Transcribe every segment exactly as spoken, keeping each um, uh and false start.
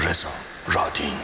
رضا رادین.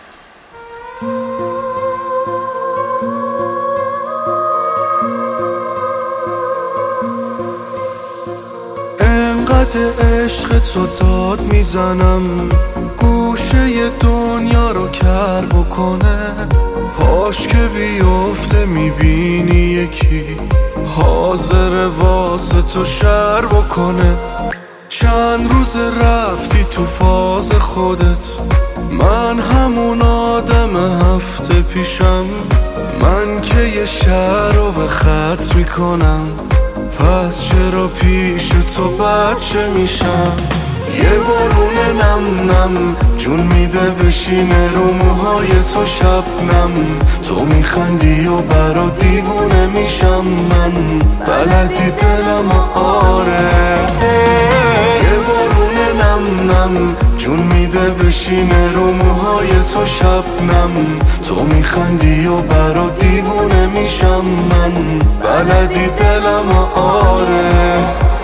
انقدر عشق تو داد میزنم گوشه دنیا رو کر بکنه، پاش که بیفته میبینی یکی حاضر واسه تو شر بکنه. چند روز رفتی تو فاز خودت، من همون آدم هفته پیشم. من که یه شهر رو به خط میکنم، پس چرا پیش تو بچه میشم؟ یه بارون نم نم جون میده بشینه رو موهای تو شبنم. تو میخندی و برا دیوونه میشم من، بلدی دلم آره. یه بارون نم نم جون میده بشینه رو موهای تو شبنم. تو میخندی و برا دیوونه میشم من، بلدی دلم آره.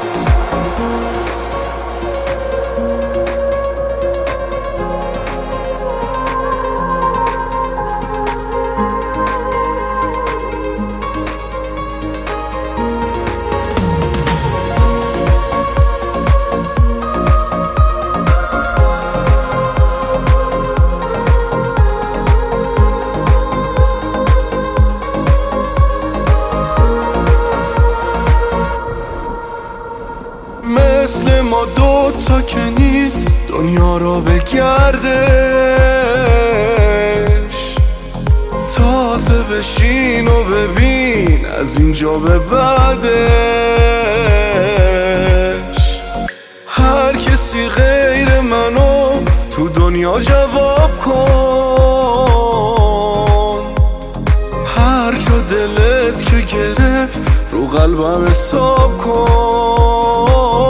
مثل ما دوتا که نیست دنیا رو بگردش، تازه بشین و ببین از اینجا به بعدش. هر کسی غیر منو تو دنیا جواب کن، هر جا دلت که گرفت رو قلبم حساب کن.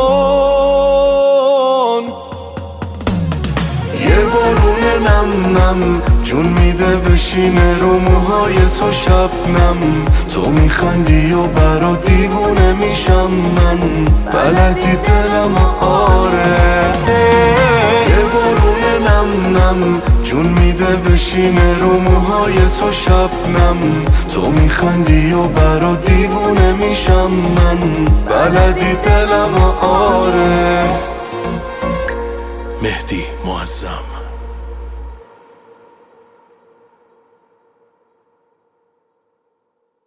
نم نم جون میده بشینه رو موهای تو شبنم. تو میخندی و برا دیوونه میشم من، بلدی دلم آره. یه بارون نم نم جون میده بشینه رو موهای تو شبنم. تو میخندی و برا دیوونه میشم من، بلدی دلم آره. مهدی معظم.